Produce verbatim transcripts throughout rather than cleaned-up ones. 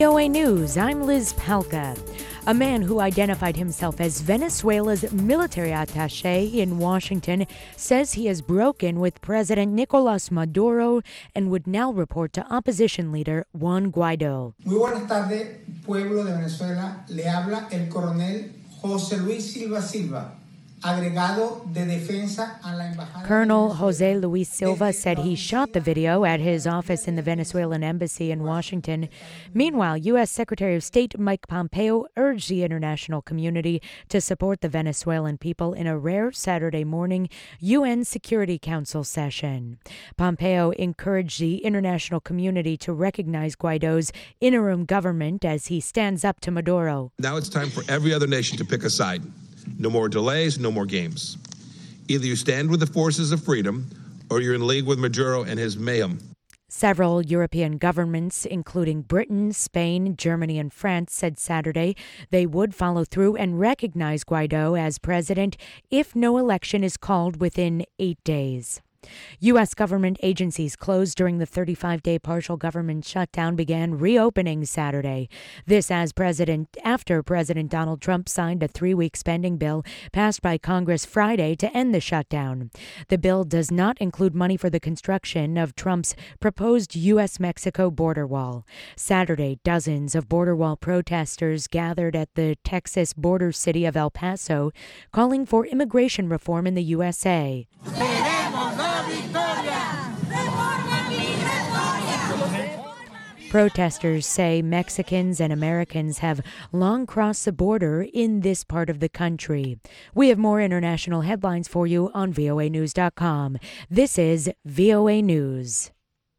V O A News, I'm Liz Palka. A man who identified himself as Venezuela's military attaché in Washington says he has broken with President Nicolás Maduro and would now report to opposition leader Juan Guaidó. Muy buenas tardes, pueblo de Venezuela. Le habla el coronel José Luis Silva Silva, agregado de defensa a la embajada. Colonel Jose Luis Silva said he shot the video at his office in the Venezuelan embassy in Washington. Meanwhile, U S. Secretary of State Mike Pompeo urged the international community to support the Venezuelan people in a rare Saturday morning U N Security Council session. Pompeo encouraged the international community to recognize Guaidó's interim government as he stands up to Maduro. Now it's time for every other nation to pick a side. No more delays, no more games. Either you stand with the forces of freedom or you're in league with Maduro and his mayhem. Several European governments, including Britain, Spain, Germany, and France, said Saturday they would follow through and recognize Guaidó as president if no election is called within eight days. U S government agencies closed during the thirty-five day partial government shutdown began reopening Saturday. This as President after President Donald Trump signed a three-week spending bill passed by Congress Friday to end the shutdown. The bill does not include money for the construction of Trump's proposed U S Mexico border wall. Saturday, dozens of border wall protesters gathered at the Texas border city of El Paso, calling for immigration reform in the U S A. Protesters say Mexicans and Americans have long crossed the border in this part of the country. We have more international headlines for you on V O A news dot com. This is V O A News.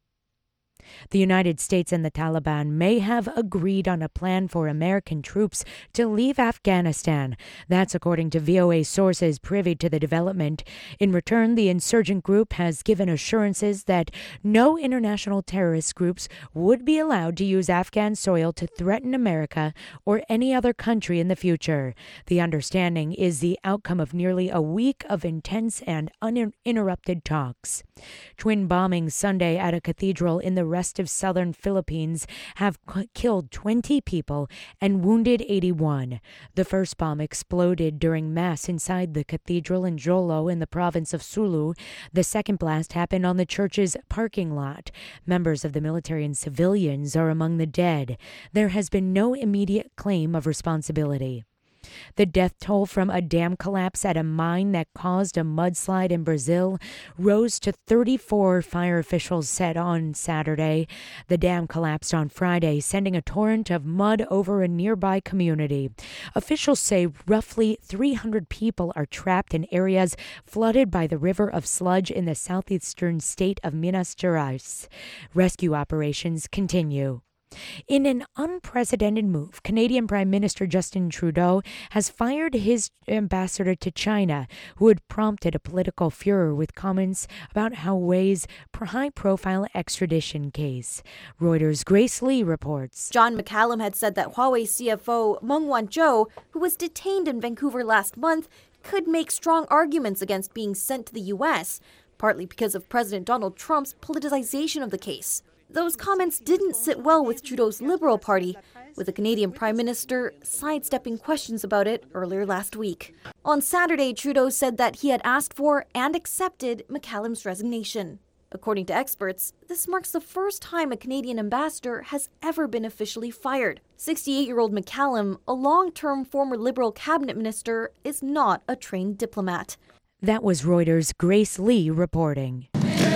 The United States and the Taliban may have agreed on a plan for American troops to leave Afghanistan. That's according to V O A sources privy to the development. In return, the insurgent group has given assurances that no international terrorist groups would be allowed to use Afghan soil to threaten America or any other country in the future. The understanding is the outcome of nearly a week of intense and uninterrupted talks. Twin bombings Sunday at a cathedral in the rest of southern Philippines have c- killed twenty people and wounded eighty-one. The first bomb exploded during Mass inside the cathedral in Jolo in the province of Sulu. The second blast happened on the church's parking lot. Members of the military and civilians are among the dead. There has been no immediate claim of responsibility. The death toll from a dam collapse at a mine that caused a mudslide in Brazil rose to thirty-four, fire officials said on Saturday. The dam collapsed on Friday, sending a torrent of mud over a nearby community. Officials say roughly three hundred people are trapped in areas flooded by the river of sludge in the southeastern state of Minas Gerais. Rescue operations continue. In an unprecedented move, Canadian Prime Minister Justin Trudeau has fired his ambassador to China, who had prompted a political furor with comments about Huawei's high-profile extradition case. Reuters' Grace Lee reports. John McCallum had said that Huawei C F O Meng Wanzhou, who was detained in Vancouver last month, could make strong arguments against being sent to the U S, partly because of President Donald Trump's politicization of the case. Those comments didn't sit well with Trudeau's Liberal Party, with the Canadian Prime Minister sidestepping questions about it earlier last week. On Saturday, Trudeau said that he had asked for and accepted McCallum's resignation. According to experts, this marks the first time a Canadian ambassador has ever been officially fired. sixty-eight-year-old McCallum, a long-term former Liberal cabinet minister, is not a trained diplomat. That was Reuters' Grace Lee reporting.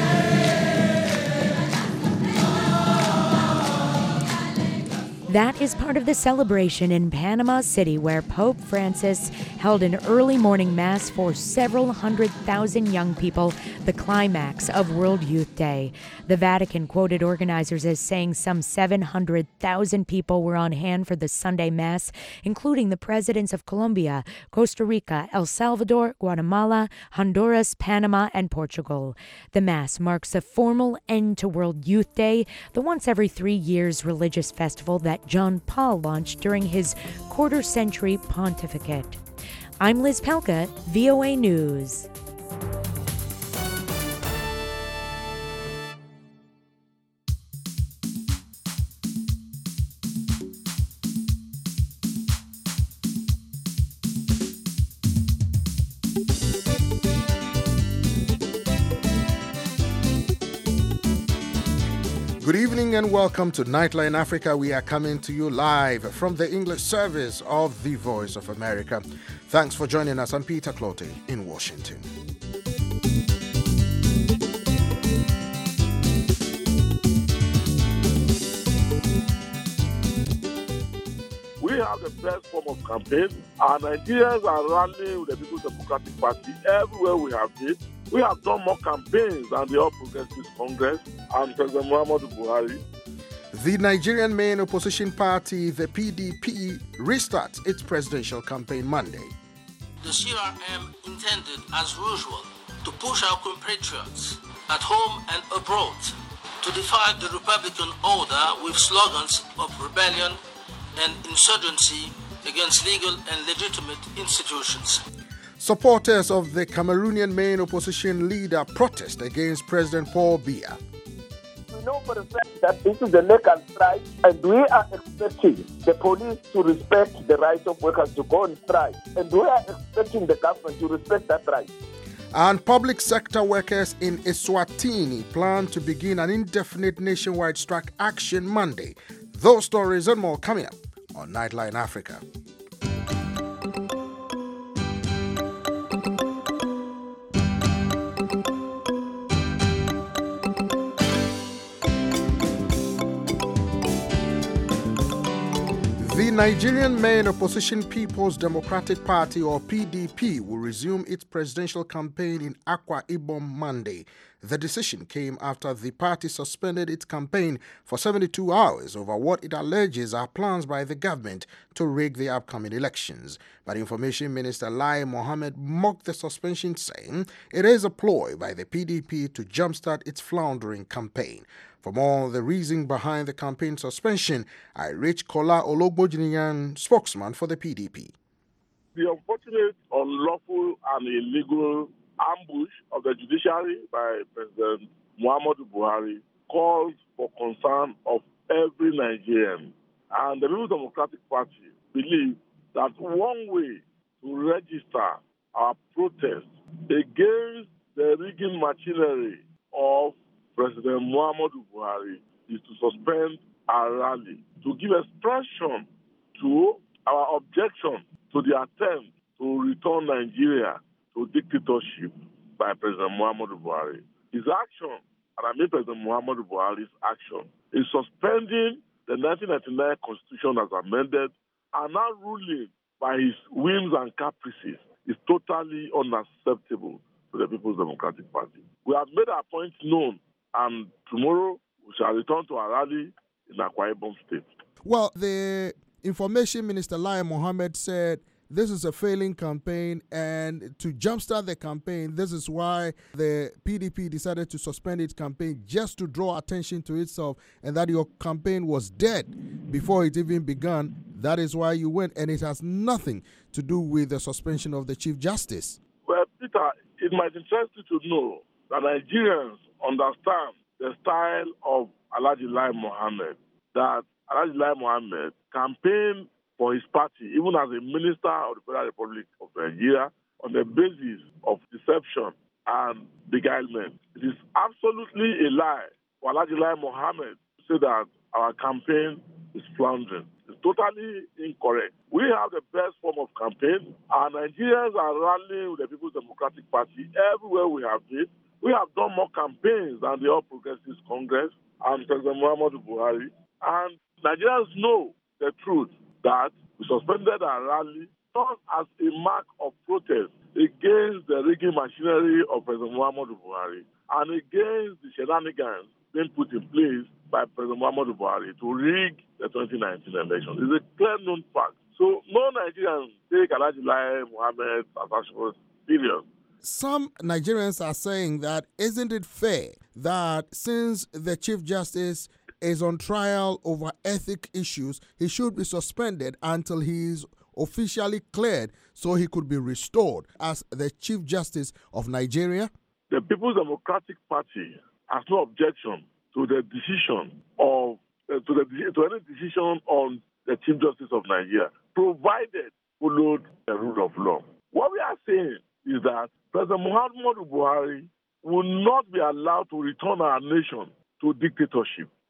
That is part of the celebration in Panama City, where Pope Francis held an early morning mass for several hundred thousand young people, the climax of World Youth Day. The Vatican quoted organizers as saying some seven hundred thousand people were on hand for the Sunday Mass, including the presidents of Colombia, Costa Rica, El Salvador, Guatemala, Honduras, Panama, and Portugal. The Mass marks a formal end to World Youth Day, the once every three years religious festival that John Paul launched during his quarter-century pontificate. I'm Liz Palka, V O A News. Good evening and welcome to Nightline Africa. We are coming to you live from the English service of the Voice of America. Thanks for joining us. I'm Peter Clottey in Washington. We have the best form of campaign. Our Nigerians are rallying with the People's Democratic Party everywhere we have been. We have done more campaigns than the All Progressives Congress and President Muhammadu Buhari. The Nigerian main opposition party, the P D P, restarts its presidential campaign Monday. The C R M intended, as usual, to push our compatriots at home and abroad to defy the Republican order with slogans of rebellion and insurgency against legal and legitimate institutions. Supporters of the Cameroonian main opposition leader protest against President Paul Biya. We know for a fact that this is a naked strike, and we are expecting the police to respect the right of workers to go on strike, and we are expecting the government to respect that right. And public sector workers in Eswatini plan to begin an indefinite nationwide strike action Monday. Those stories and more coming up on Nightline Africa. The Nigerian main opposition People's Democratic Party, or P D P, will resume its presidential campaign in Akwa Ibom Monday. The decision came after the party suspended its campaign for seventy-two hours over what it alleges are plans by the government to rig the upcoming elections. But Information Minister Lai Mohammed mocked the suspension, saying it is a ploy by the P D P to jumpstart its floundering campaign. For more on the reason behind the campaign suspension, I reached Kola Ologbojiniyan, spokesman for the P D P. The unfortunate, unlawful, and illegal ambush of the judiciary by President Muhammadu Buhari calls for concern of every Nigerian. And the People's Democratic Party believes that one way to register our protest against the rigging machinery of President Muhammadu Buhari is to suspend our rally, to give expression to our objection to the attempt to return Nigeria to dictatorship by President Muhammadu Buhari. His action, and I mean President Muhammadu Buhari's action, is suspending the nineteen ninety-nine Constitution as amended and now ruling by his whims and caprices is totally unacceptable to the People's Democratic Party. We have made our point known, and tomorrow we shall return to our rally in Akwa Ibom State. Well, the Information Minister Lai Mohammed said this is a failing campaign, and to jumpstart the campaign, this is why the P D P decided to suspend its campaign, just to draw attention to itself, and that your campaign was dead before it even began. That is why you went, and it has nothing to do with the suspension of the Chief Justice. Well, Peter, it might interest you to know that Nigerians understand the style of Alhaji Lai Mohammed, that Alhaji Lai Mohammed campaigned for his party, even as a minister of the Federal Republic of Nigeria, on the basis of deception and beguilement. It is absolutely a lie for Alhaji Lai Mohammed to say that our campaign is floundering. It's totally incorrect. We have the best form of campaign. Our Nigerians are rallying with the People's Democratic Party everywhere we have been. We have done more campaigns than the All Progressives Congress and President Muhammadu Buhari. And Nigerians know the truth that we suspended our rally not as a mark of protest against the rigging machinery of President Muhammadu Buhari and against the shenanigans being put in place by President Muhammadu Buhari to rig the twenty nineteen elections. It's a clear known fact. So no Nigerians take Alhaji Lai Mohammed's assertion serious. Some Nigerians are saying that isn't it fair that since the Chief Justice is on trial over ethic issues, he should be suspended until he is officially cleared so he could be restored as the Chief Justice of Nigeria? The People's Democratic Party has no objection to the decision of uh, to the to any decision on the Chief Justice of Nigeria, provided followed the rule of law. What we are saying is that President Muhammadu Buhari will not be allowed to return our nation to dictatorship.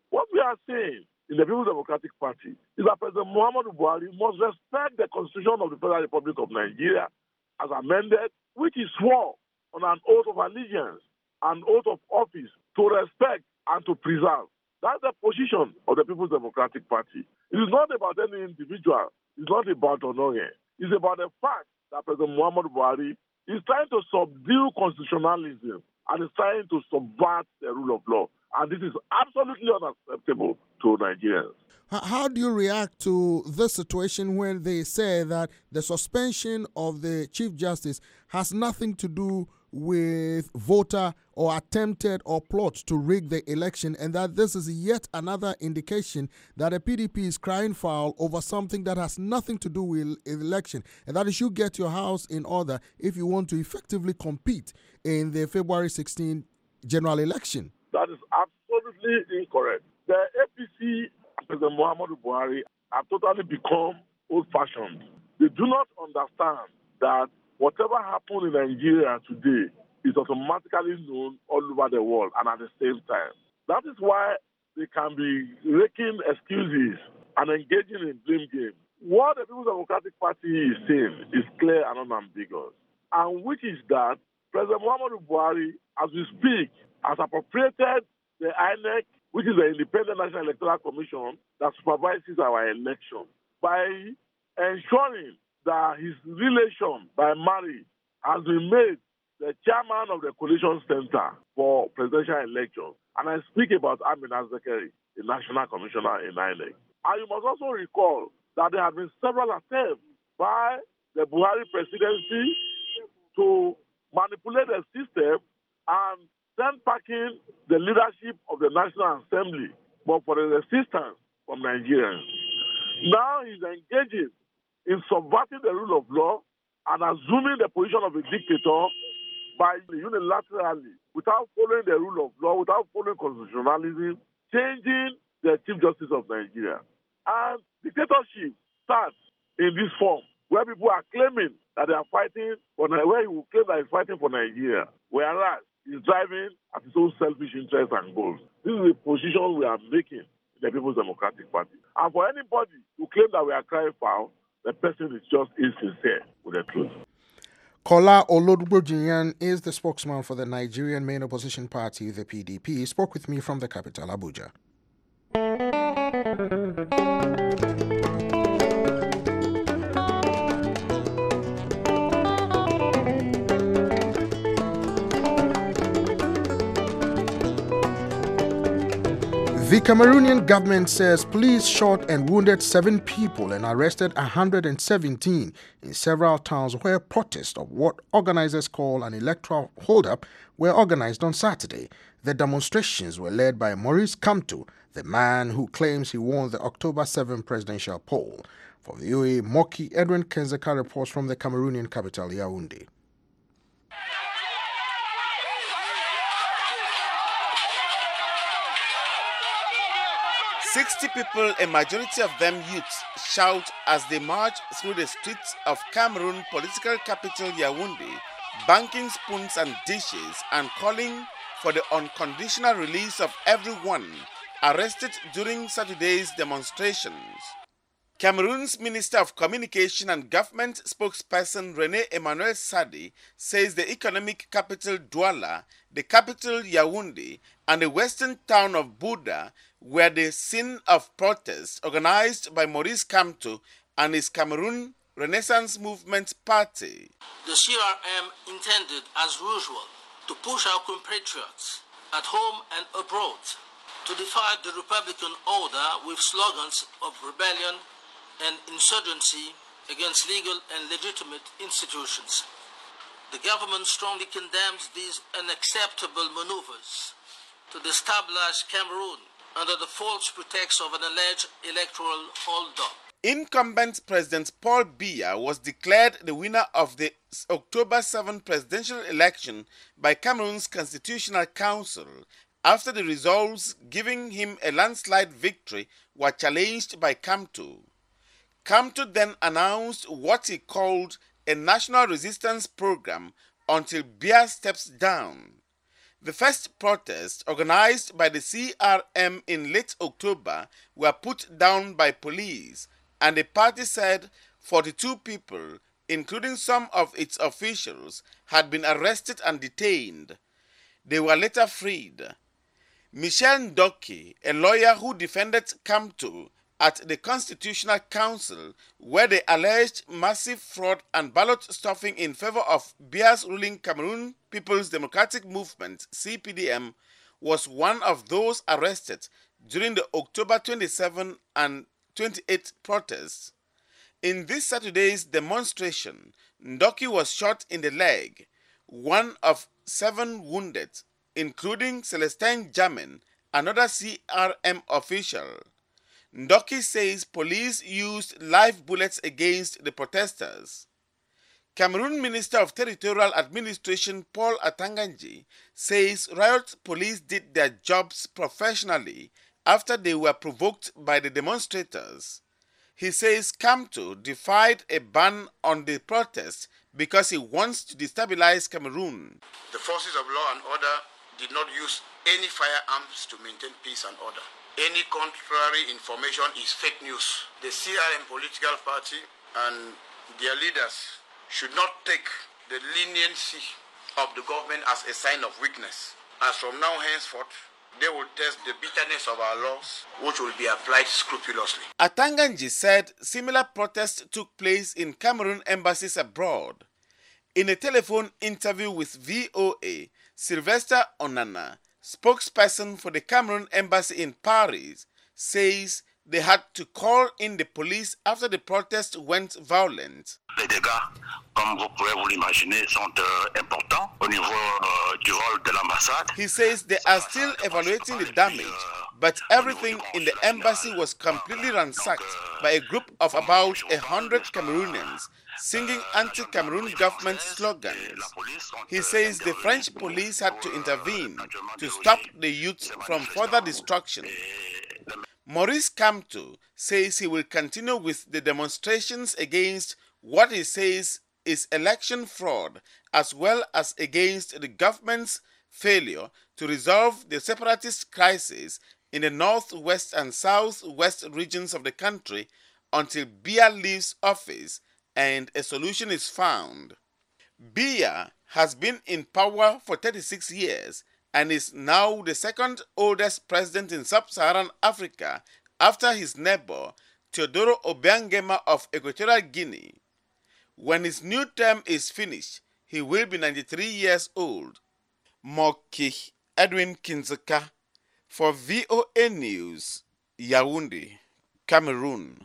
What we are saying in the People's Democratic Party is that President Muhammadu Buhari must respect the Constitution of the Federal Republic of Nigeria as amended, which he swore on an oath of allegiance, an oath of office to respect and to preserve. That's the position of the People's Democratic Party. It is not about any individual. It's not about Onore. It's about the fact that President Muhammadu Buhari is trying to subdue constitutionalism and is trying to subvert the rule of law. And this is absolutely unacceptable to Nigerians. How do you react to this situation when they say that the suspension of the Chief Justice has nothing to do with voter or attempted or plot to rig the election, and that this is yet another indication that the P D P is crying foul over something that has nothing to do with election, and that is you get your house in order if you want to effectively compete in the February sixteenth general election? That is absolutely incorrect. The A P C, President Muhammadu Buhari, have totally become old-fashioned. They do not understand that whatever happened in Nigeria today is automatically known all over the world and at the same time. That is why they can be making excuses and engaging in blame games. What the People's Democratic Party is saying is clear and unambiguous, and which is that President Muhammadu Buhari, as we speak, has appropriated the I N E C, which is the Independent National Electoral Commission that supervises our election, by ensuring that his relation by marriage has been made the chairman of the Coalition Center for presidential elections. And I speak about Amina Zekeri, the National Commissioner in I N E C. And you must also recall that there have been several attempts by the Buhari presidency to manipulate the system and send packing the leadership of the National Assembly, but for the resistance from Nigerians. Now he's engaging in subverting the rule of law and assuming the position of a dictator by unilaterally, without following the rule of law, without following constitutionalism, changing the Chief Justice of Nigeria. And dictatorship starts in this form, where people are claiming that they are fighting for Nigeria, where he will claim that he's fighting for Nigeria, whereas he's driving at his own selfish interests and goals. This is the position we are making in the People's Democratic Party. And for anybody who claims that we are crying foul, the person is just insincere with the truth. Kola Olodugbojiyan is the spokesman for the Nigerian main opposition party, the P D P. He spoke with me from the capital, Abuja. The Cameroonian government says police shot and wounded seven people and arrested one hundred seventeen in several towns where protests of what organizers call an electoral holdup were organized on Saturday. The demonstrations were led by Maurice Kamto, the man who claims he won the October seventh presidential poll. For V O A, Moki Edwin Kenzeka reports from the Cameroonian capital, Yaoundé. Sixty people, a majority of them youths, shout as they march through the streets of Cameroon political capital Yaoundé, banking spoons and dishes and calling for the unconditional release of everyone arrested during Saturday's demonstrations. Cameroon's Minister of Communication and Government spokesperson René Emmanuel Sadi says the economic capital Douala, the capital Yaoundé, and the western town of Buda were the scene of protests organized by Maurice Kamto and his Cameroon Renaissance Movement Party. The C R M intended, as usual, to push our compatriots at home and abroad to defy the Republican order with slogans of rebellion and insurgency against legal and legitimate institutions. The government strongly condemns these unacceptable maneuvers to destabilize Cameroon under the false pretext of an alleged electoral hold-up. Incumbent President Paul Biya was declared the winner of the October seventh presidential election by Cameroon's Constitutional Council after the results giving him a landslide victory were challenged by Kamto. Kamto then announced what he called a national resistance program until Biya steps down. The first protests, organized by the C R M in late October, were put down by police, and the party said forty-two people, including some of its officials, had been arrested and detained. They were later freed. Michelle Ndoki, a lawyer who defended Kamto at the Constitutional Council, where they alleged massive fraud and ballot stuffing in favor of Bia's ruling Cameroon People's Democratic Movement, C P D M, was one of those arrested during the October twenty-seventh and twenty-eighth protests. In this Saturday's demonstration, Ndoki was shot in the leg, one of seven wounded, including Celestine Jamin, another C R M official. Ndoki says police used live bullets against the protesters. Cameroon Minister of Territorial Administration Paul Atanganji says riot police did their jobs professionally after they were provoked by the demonstrators. He says Kamto defied a ban on the protest because he wants to destabilize Cameroon. The forces of law and order did not use any firearms to maintain peace and order. Any contrary information is fake news. The C R M political party and their leaders should not take the leniency of the government as a sign of weakness. As from now henceforth, they will test the bitterness of our laws, which will be applied scrupulously. Atanganji said similar protests took place in Cameroon embassies abroad. In a telephone interview with V O A, Sylvester Onana, spokesperson for the Cameroon embassy in Paris, says they had to call in the police after the protest went violent. Les dégâts, comme vous pouvez vous l'imaginer, sont euh, importants au niveau euh, du rôle de l'ambassade. He says they are still evaluating the damage, but everything in the embassy was completely ransacked by a group of about a hundred Cameroonians singing anti-Cameroon government slogans. He says the French police had to intervene to stop the youth from further destruction. Maurice Kamto says he will continue with the demonstrations against what he says is election fraud, as well as against the government's failure to resolve the separatist crisis in the northwest and southwest regions of the country until Biya leaves office and a solution is found. Biya has been in power for thirty-six years and is now the second oldest president in sub-Saharan Africa after his neighbor Teodoro Obiangema of Equatorial Guinea. When his new term is finished, he will be ninety-three years old. Moki Edwin Kinzeka for V O A News, Yaoundé, Cameroon.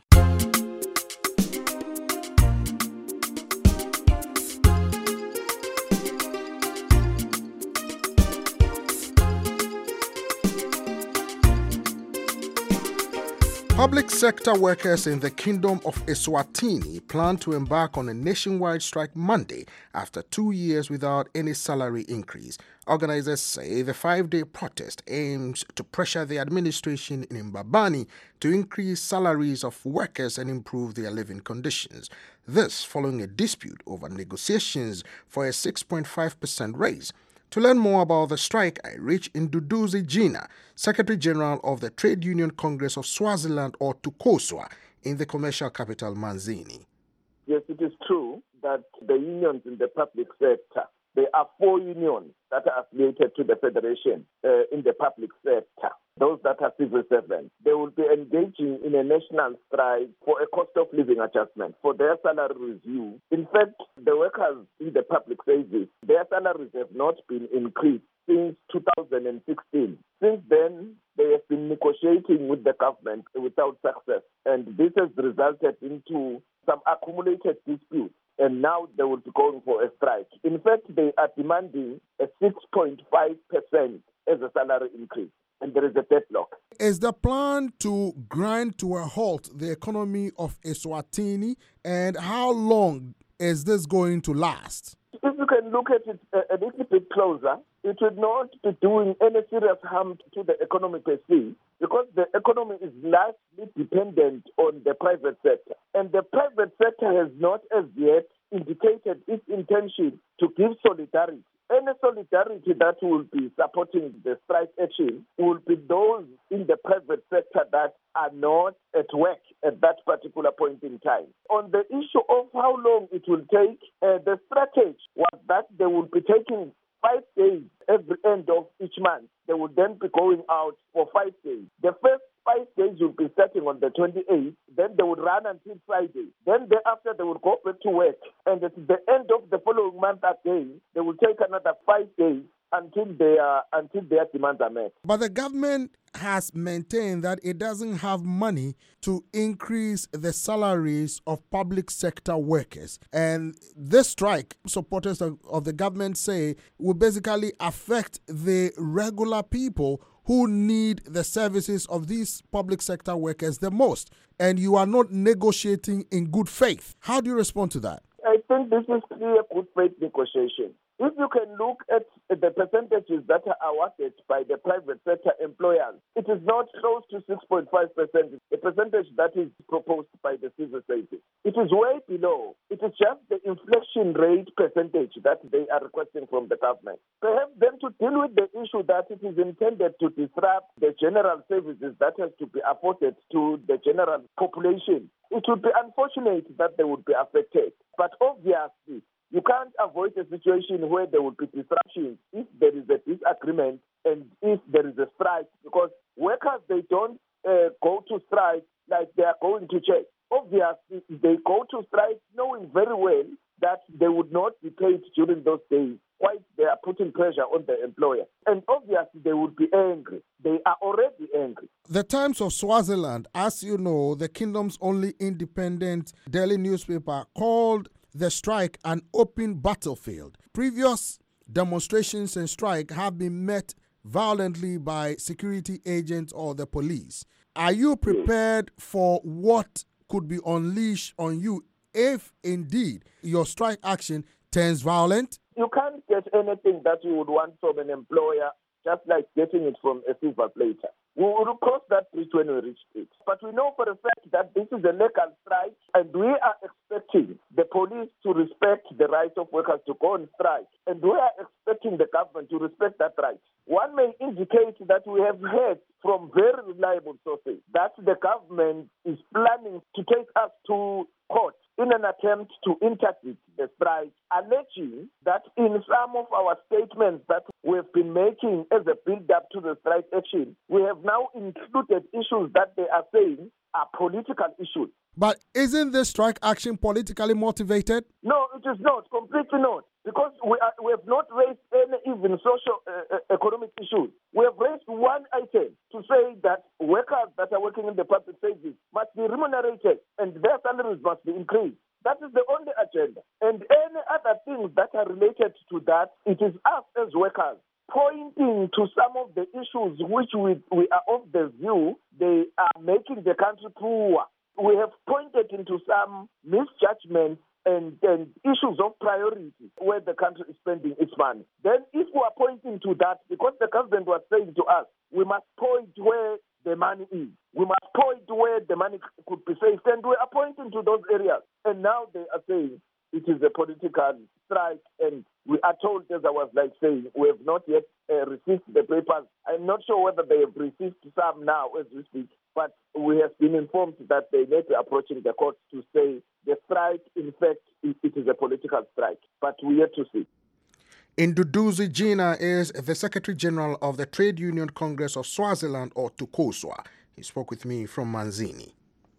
Public sector workers in the Kingdom of Eswatini plan to embark on a nationwide strike Monday after two years without any salary increase. Organizers say the five-day protest aims to pressure the administration in Mbabane to increase salaries of workers and improve their living conditions. This following a dispute over negotiations for a six point five percent raise. To learn more about the strike, I reached Nduduzi Gina, Secretary General of the Trade Union Congress of Swaziland, or TUCOSWA, in the commercial capital Manzini. Yes, it is true that the unions in the public sector, there are four unions that are affiliated to the Federation uh, in the public sector, those that are civil servants. They will be engaging in a national strike for a cost of living adjustment, for their salary review. In fact, the workers in the public service, their salaries have not been increased since two thousand sixteen. Since then, they have been negotiating with the government without success, and this has resulted into some accumulated disputes. And now they will be going for a strike. In fact, they are demanding a six point five percent as a salary increase, and there is a deadlock. Is the plan to grind to a halt the economy of Eswatini, and how long is this going to last? If you can look at it a, a little bit closer, it would not be doing any serious harm to the economy per se, because the economy is largely dependent on the private sector. And the private sector has not as yet indicated its intention to give solidarity. Any solidarity that will be supporting the strike action will be those in the private sector that are not at work at that particular point in time. On the issue of how long it will take, uh, the strategy was that they will be taking five days every end of each month. They will then be going out for five days. The first five days will be starting on the twenty-eighth, then they would run until Friday. Then thereafter they would go back to work. And at the end of the following month again, they will take another five days until they are, until their demands are met. But the government has maintained that it doesn't have money to increase the salaries of public sector workers. And this strike, supporters of, of the government say, will basically affect the regular people who need the services of these public sector workers the most. And you are not negotiating in good faith. How do you respond to that? I think this is clear good faith negotiation. If you can look at the percentages that are awarded by the private sector employers, it is not close to six point five percent, the percentage that is proposed by the civil society. It is way below. It is just the inflation rate percentage that they are requesting from the government. Perhaps then to deal with the issue that it is intended to disrupt the general services that has to be afforded to the general population, it would be unfortunate that they would be affected. But obviously, you can't avoid a situation where there will be disruptions if there is a disagreement and if there is a strike, because workers, they don't uh, go to strike like they are going to church. Obviously, they go to strike knowing very well that they would not be paid during those days. Why they are putting pressure on the employer. And obviously, they would be angry. They are already angry. The Times of Swaziland, as you know, the kingdom's only independent daily newspaper, called the strike an open battlefield. Previous demonstrations and strike have been met violently by security agents or the police. Are you prepared for what could be unleashed on you if indeed your strike action turns violent? You can't get anything that you would want from an employer just like getting it from a silver platter. We will cross that bridge when we reach it. But we know for a fact that this is a legal strike, and we are expecting the police to respect the right of workers to go on strike. And we are expecting the government to respect that right. One may indicate that we have heard from very reliable sources that the government is planning to take us to court in an attempt to interdict the strike, alleging that in some of our statements that we've been making as a build-up to the strike action, we have now included issues that they are saying are political issues. But isn't this strike action politically motivated? No, it is not, completely not. Because we, are, we have not raised any even social uh, economic issues. We have raised one item to say that workers that are working in the public service must be remunerated and their salaries must be increased. That is the only agenda. And any other things that are related to that, it is us as workers pointing to some of the issues which we, we are of the view they are making the country poor. We have pointed into some misjudgments and, and issues of priority where the country is spending its money. Then if we are pointing to that, because the government was saying to us, we must point where the money is. We must point where the money could be saved. And we are pointing to those areas. And now they are saying it is a political strike. And we are told, as I was like saying, we have not yet uh, received the papers. I'm not sure whether they have received some now as we speak. But we have been informed that they may be approaching the court to say the strike, in fact, it, it is a political strike. But we have to see. Nduduzi Gina is the Secretary General of the Trade Union Congress of Swaziland, or TUCOSWA. He spoke with me from Manzini.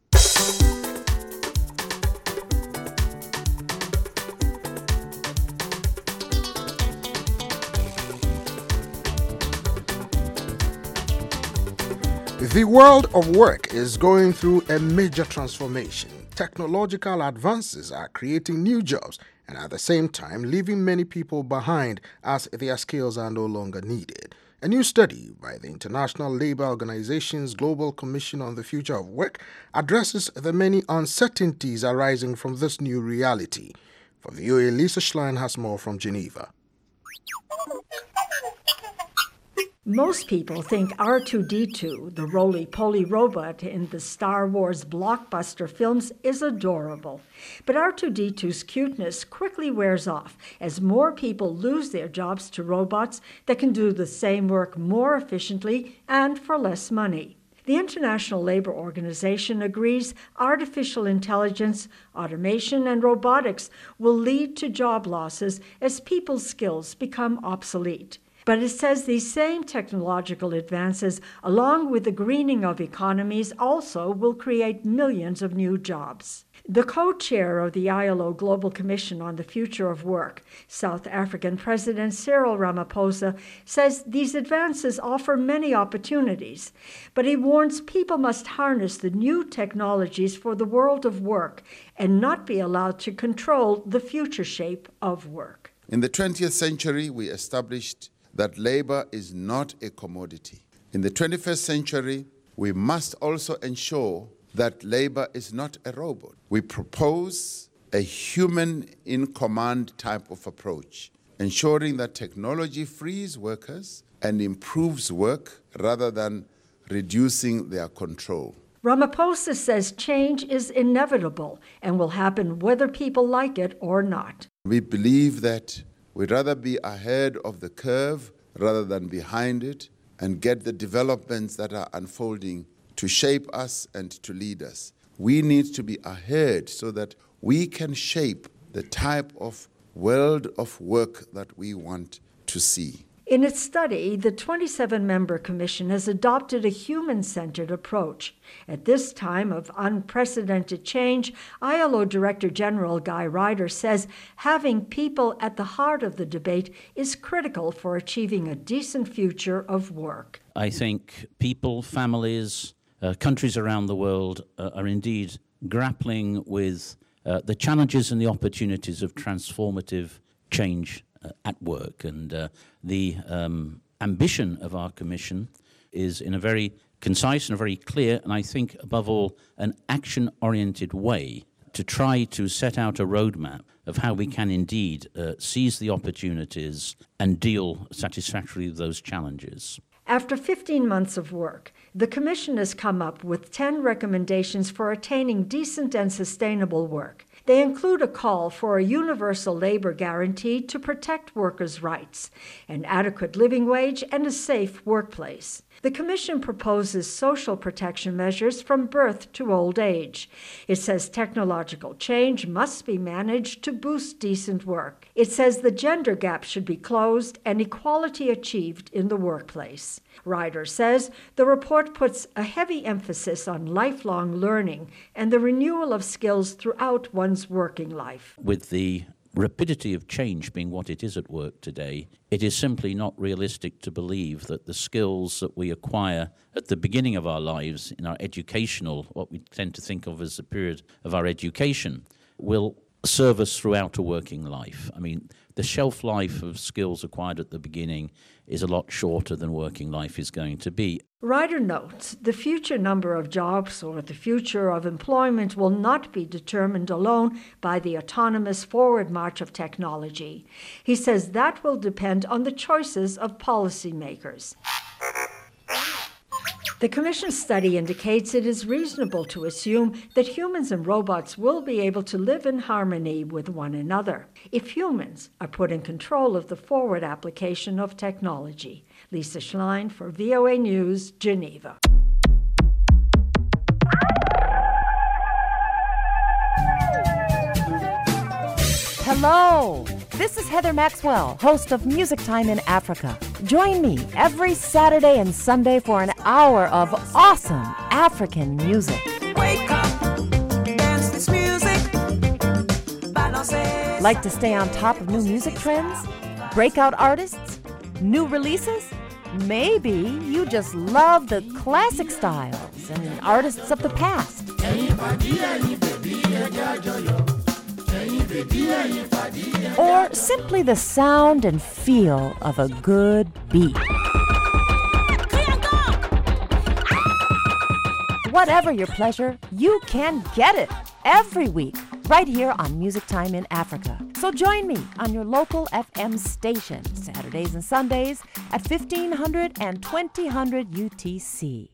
The world of work is going through a major transformation. Technological advances are creating new jobs and at the same time leaving many people behind as their skills are no longer needed. A new study by the International Labour Organization's Global Commission on the Future of Work addresses the many uncertainties arising from this new reality. For V O A, Lisa Schlein has more from Geneva. Most people think R two D two, the roly-poly robot in the Star Wars blockbuster films, is adorable. But R two D two's cuteness quickly wears off as more people lose their jobs to robots that can do the same work more efficiently and for less money. The International Labour Organization agrees artificial intelligence, automation, and robotics will lead to job losses as people's skills become obsolete. But it says these same technological advances, along with the greening of economies, also will create millions of new jobs. The co-chair of the I L O Global Commission on the Future of Work, South African President Cyril Ramaphosa, says these advances offer many opportunities, but he warns people must harness the new technologies for the world of work and not be allowed to control the future shape of work. In the twentieth century, we established that labor is not a commodity. In the twenty-first century, we must also ensure that labor is not a robot. We propose a human-in-command type of approach, ensuring that technology frees workers and improves work rather than reducing their control. Ramaphosa says change is inevitable and will happen whether people like it or not. We believe that we'd rather be ahead of the curve rather than behind it and get the developments that are unfolding to shape us and to lead us. We need to be ahead so that we can shape the type of world of work that we want to see. In its study, the twenty-seven member commission has adopted a human-centered approach. At this time of unprecedented change, I L O Director General Guy Ryder says having people at the heart of the debate is critical for achieving a decent future of work. I think people, families, uh, countries around the world uh, are indeed grappling with uh, the challenges and the opportunities of transformative change Uh, at work. And uh, the um, ambition of our commission is in a very concise and a very clear, and I think above all, an action-oriented way to try to set out a roadmap of how we can indeed uh, seize the opportunities and deal satisfactorily with those challenges. After fifteen months of work, the Commission has come up with ten recommendations for attaining decent and sustainable work. They include a call for a universal labor guarantee to protect workers' rights, an adequate living wage, and a safe workplace. The Commission proposes social protection measures from birth to old age. It says technological change must be managed to boost decent work. It says the gender gap should be closed and equality achieved in the workplace. Ryder says the report puts a heavy emphasis on lifelong learning and the renewal of skills throughout one's working life. With the rapidity of change being what it is at work today, it is simply not realistic to believe that the skills that we acquire at the beginning of our lives in our educational, what we tend to think of as the period of our education, will serve us throughout a working life. I mean, the shelf life of skills acquired at the beginning is a lot shorter than working life is going to be. Ryder notes the future number of jobs or the future of employment will not be determined alone by the autonomous forward march of technology. He says that will depend on the choices of policymakers. The Commission's study indicates it is reasonable to assume that humans and robots will be able to live in harmony with one another if humans are put in control of the forward application of technology. Lisa Schlein for V O A News, Geneva. Hello, this is Heather Maxwell, host of Music Time in Africa. Join me every Saturday and Sunday for an hour of awesome African music. Wake up, dance this music. Like to stay on top of new music trends? Breakout artists? New releases? Maybe you just love the classic styles and artists of the past. Or simply the sound and feel of a good beat. Whatever your pleasure, you can get it every week right here on Music Time in Africa. So join me on your local F M station, Saturdays and Sundays at fifteen hundred and twenty hundred U T C.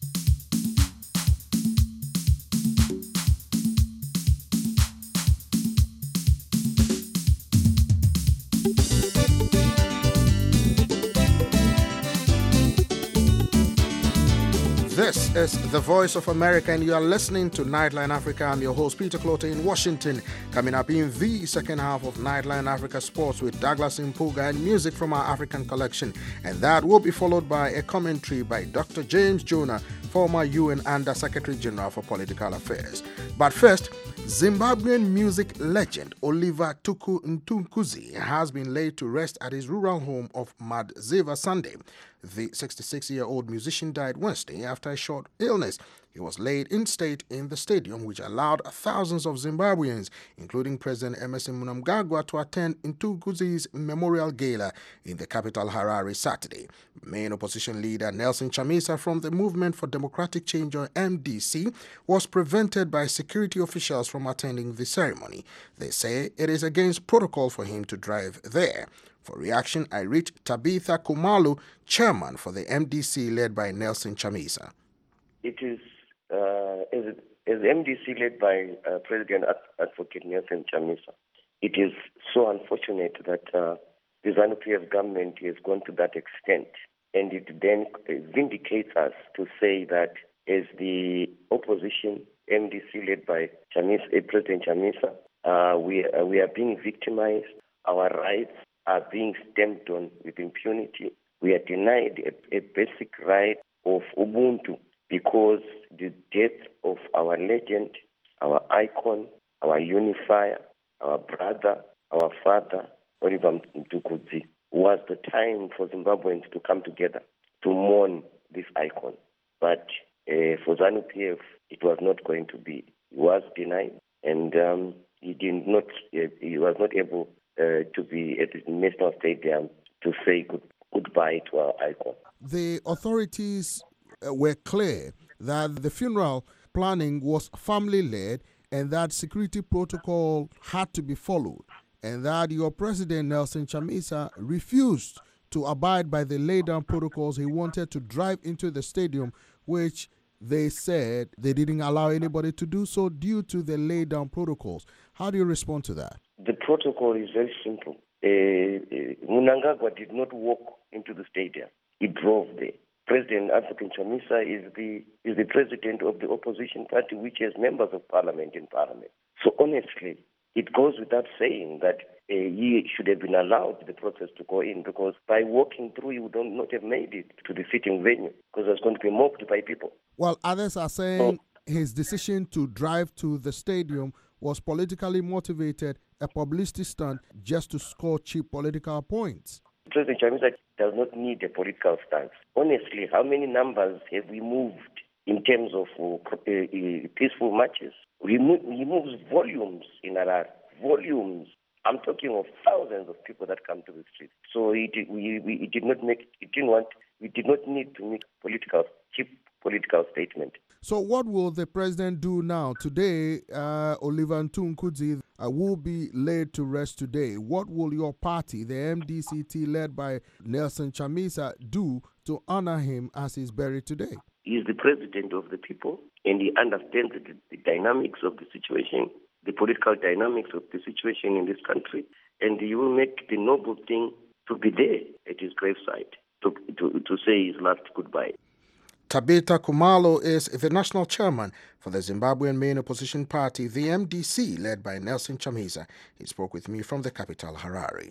This is the Voice of America, and you are listening to Nightline Africa. I'm your host, Peter Clote in Washington. Coming up in the second half of Nightline Africa Sports with Douglas Impuga and music from our African collection. And that will be followed by a commentary by Doctor James Jonah, former U N Under Secretary General for Political Affairs. But first, Zimbabwean music legend Oliver Tuku Ntunkuzi has been laid to rest at his rural home of Madziva Sunday. The sixty-six-year-old musician died Wednesday after a short illness. He was laid in state in the stadium, which allowed thousands of Zimbabweans, including President Emmerson Mnangagwa, to attend Ntunkuzi's memorial gala in the capital Harare Saturday. Main opposition leader Nelson Chamisa from the Movement for Democratic Change, or M D C, was prevented by security officials from attending the ceremony. They say it is against protocol for him to drive there. For reaction, I reached Tabitha Kumalu, chairman for the M D C led by Nelson Chamisa. It is uh, as, as M D C led by uh, President Advocate Nelson Chamisa. It is so unfortunate that uh, the ZANU-P F government has gone to that extent, and it then vindicates us to say that as the opposition, M D C led by Chamisa, uh, President Chamisa, uh, we, uh, we are being victimized. Our rights are being stamped on with impunity. We are denied a, a basic right of Ubuntu because the death of our legend, our icon, our unifier, our brother, our father, Oliver Ntunkuzi, was the time for Zimbabweans to come together to mourn this icon. But uh, for ZANU-P F, it was not going to be. He was denied, and um, he did not. Uh, he was not able Uh, to be at the National Stadium to say good, goodbye to our icon. The authorities uh, were clear that the funeral planning was family-led and that security protocol had to be followed, and that your president, Nelson Chamisa, refused to abide by the laid-down protocols. He wanted to drive into the stadium, which they said they didn't allow anybody to do so due to the laid-down protocols. How do you respond to that? The protocol is very simple. Uh, uh, Mnangagwa did not walk into the stadium. He drove there. President Advocate Chamisa is the is the president of the opposition party, which has members of parliament in parliament. So honestly, it goes without saying that uh, he should have been allowed the process to go in, because by walking through, he would not have made it to the sitting venue, because there's going to be mobbed by people. Well, others are saying oh. his decision to drive to the stadium was politically motivated, a publicity stunt just to score cheap political points. President Chamisa does not need a political stance. Honestly, how many numbers have we moved in terms of uh, uh, peaceful marches? We move, he moves volumes in Harare, volumes. I'm talking of thousands of people that come to the street. So it, we, we it did not make, it didn't want, we did not need to make political, cheap political statement. So what will the president do now? Today, uh, Oliver Ntunkuzi uh, will be laid to rest today. What will your party, the M D C T led by Nelson Chamisa, do to honor him as he's buried today? He is the president of the people, and he understands the, the dynamics of the situation, the political dynamics of the situation in this country, and he will make the noble thing to be there at his gravesite, to, to, to say his last goodbye. Tabitha Kumalo is the national chairman for the Zimbabwean main opposition party, the M D C, led by Nelson Chamisa. He spoke with me from the capital, Harare.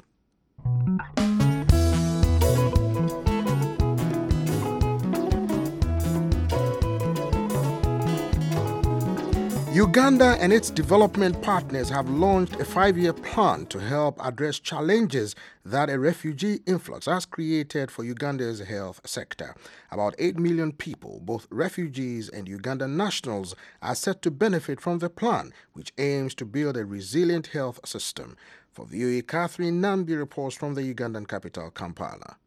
Uganda and its development partners have launched a five-year plan to help address challenges that a refugee influx has created for Uganda's health sector. About eight million people, both refugees and Ugandan nationals, are set to benefit from the plan, which aims to build a resilient health system. For V O A, Catherine Nambi reports from the Ugandan capital, Kampala.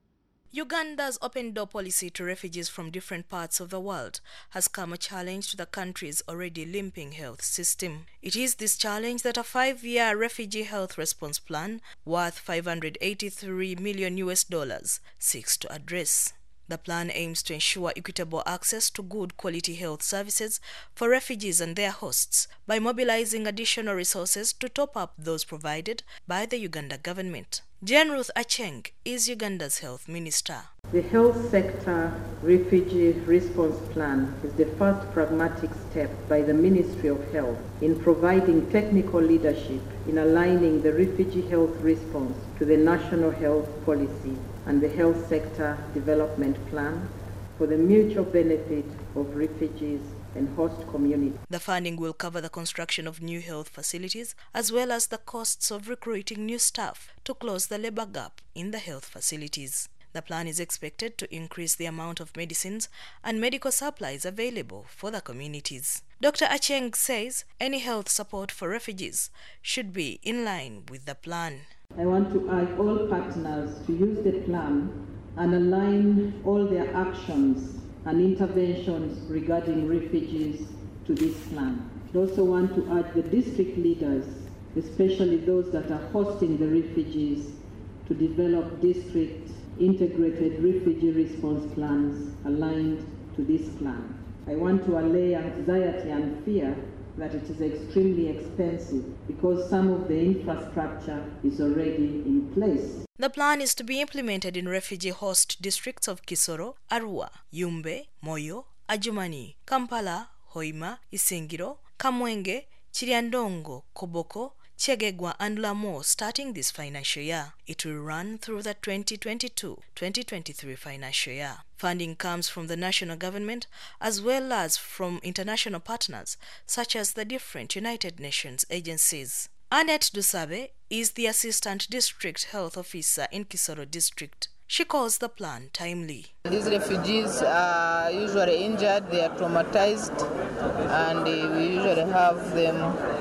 Uganda's open-door policy to refugees from different parts of the world has come a challenge to the country's already limping health system. It is this challenge that a five-year refugee health response plan worth five hundred eighty-three million U S dollars seeks to address. The plan aims to ensure equitable access to good quality health services for refugees and their hosts by mobilizing additional resources to top up those provided by the Uganda government. Jane Ruth Acheng is Uganda's health minister. The health sector refugee response plan is the first pragmatic step by the Ministry of Health in providing technical leadership in aligning the refugee health response to the national health policy and the health sector development plan for the mutual benefit of refugees and host communities. The funding will cover the construction of new health facilities as well as the costs of recruiting new staff to close the labor gap in the health facilities. The plan is expected to increase the amount of medicines and medical supplies available for the communities. Doctor Acheng says any health support for refugees should be in line with the plan. I want to urge all partners to use the plan and align all their actions and interventions regarding refugees to this plan. I also want to urge the district leaders, especially those that are hosting the refugees, to develop district integrated refugee response plans aligned to this plan. I want to allay anxiety and fear that it is extremely expensive because some of the infrastructure is already in place. The plan is to be implemented in refugee host districts of Kisoro, Arua, Yumbe, Moyo, Adjumani, Kampala, Hoima, Isingiro, Kamwenge, Chiriandongo, Koboko, Chegegwa and Lamo starting this financial year. It will run through the twenty twenty-two twenty twenty-three financial year. Funding comes from the national government as well as from international partners such as the different United Nations agencies. Annette Dusabe is the Assistant District Health Officer in Kisoro District. She calls the plan timely. These refugees are usually injured, they are traumatized, and we usually have them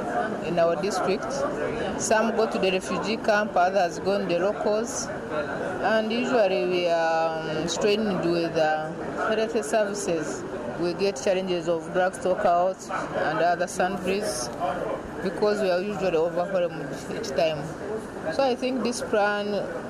in our district. Some go to the refugee camp, others go in the locals, and usually we are strained with uh, health services. We get challenges of drug stockouts and other sundries because we are usually overwhelmed each time. So I think this plan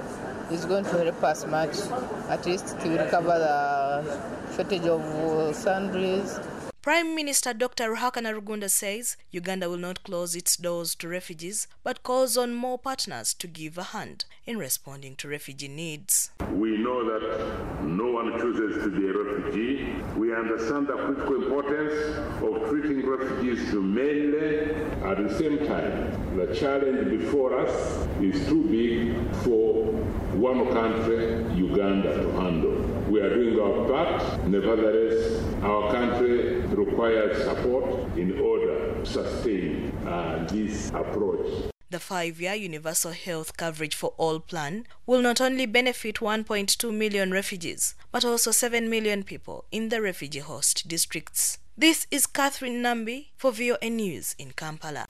is going to help us much, at least to recover the shortage of uh, sundries. Prime Minister Doctor Ruhakana Rugunda says Uganda will not close its doors to refugees, but calls on more partners to give a hand in responding to refugee needs. We know that no one chooses to be a refugee. We understand the critical importance of treating refugees humanely. At the same time, the challenge before us is too big for one country, Uganda, to handle. We are doing our part. Nevertheless, our country requires support in order to sustain uh, this approach. The five-year Universal Health Coverage for All plan will not only benefit one point two million refugees, but also seven million people in the refugee host districts. This is Catherine Nambi for V O A News in Kampala.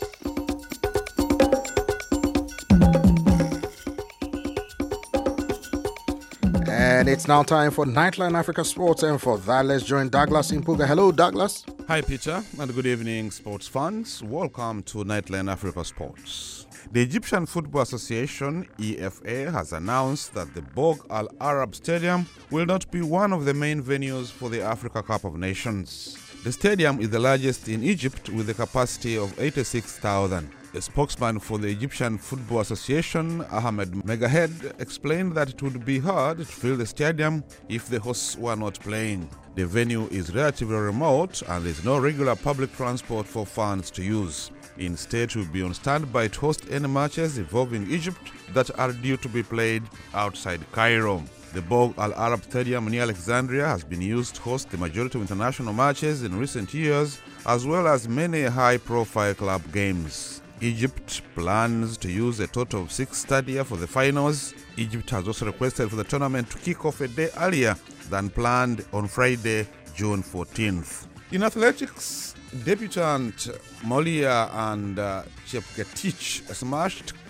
And it's now time for Nightline Africa Sports, and for that, let's join Douglas Impuga. Hello, Douglas. Hi, Peter, and good evening, sports fans. Welcome to Nightline Africa Sports. The Egyptian Football Association, E F A, has announced that the Borg Al Arab Stadium will not be one of the main venues for the Africa Cup of Nations. The stadium is the largest in Egypt with a capacity of eighty-six thousand. A spokesman for the Egyptian Football Association, Ahmed Megahed, explained that it would be hard to fill the stadium if the hosts were not playing. The venue is relatively remote and there is no regular public transport for fans to use. Instead, it will be on standby to host any matches involving Egypt that are due to be played outside Cairo. The Borg Al Arab Stadium near Alexandria has been used to host the majority of international matches in recent years, as well as many high-profile club games. Egypt plans to use a total of six stadia for the finals. Egypt has also requested for the tournament to kick off a day earlier than planned on Friday, June fourteenth. In athletics, debutant Molia and uh, Chepketich smashed